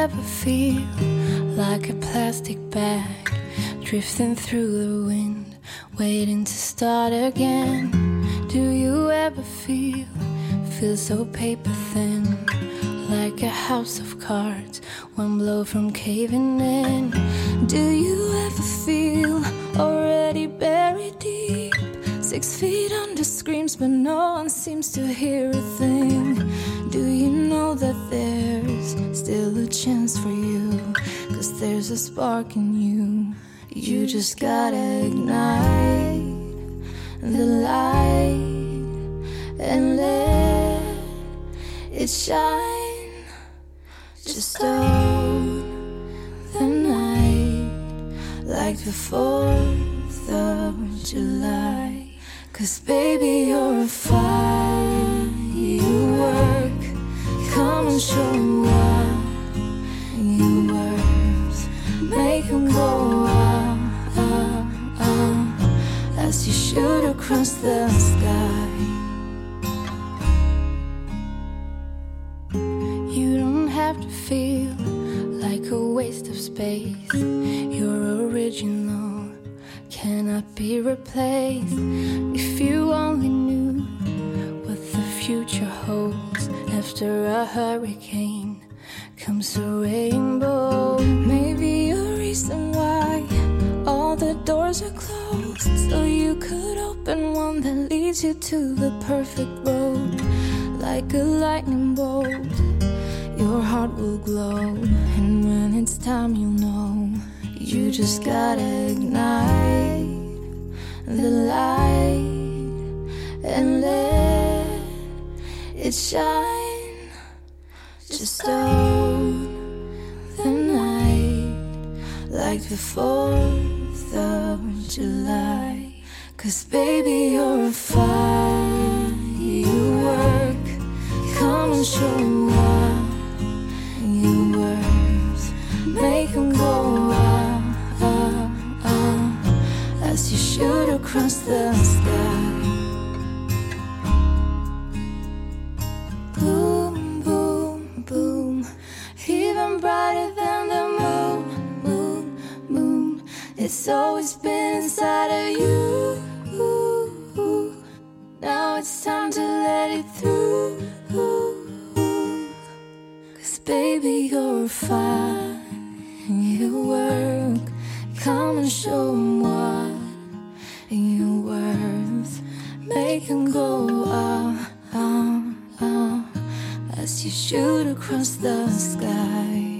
ever feel like a plastic bag drifting through the wind, waiting to start again? Do you ever feel so paper thin, like a house of cards, one blow from caving in? Do you ever feel already buried deep, 6 feet under screams, but no one seems to hear a thing? Do you know that there's still a chance for you? 'Cause there's a spark in you. You just gotta ignite the light and let it shine. Just own the night like the 4th of July. 'Cause baby, you're a firework. Come and show me why you're worth. Make 'em go as you shoot across the sky. You don't have to feel like a waste of space. You're original, cannot be replaced. If you only knew what the future holds, after a hurricane comes a rainbow. Maybe a reason why all the doors are closed, so you could open one that leads you to the perfect road. Like a lightning bolt, your heart will glow, and when it's time, you'll know. You just gotta ignite the light and let it shine. Just own the night like the 4th of July. 'Cause baby, you're a firework. Come and show me why you're worth. Make 'em go as you shoot across the sky. Boom, boom, boom, even brighter than the moon, moon, moon. It's always been inside of you. Now it's time to let it through. 'Cause baby, you're firework. Come and show 'em what you're worth. Make 'em go as you shoot across the sky.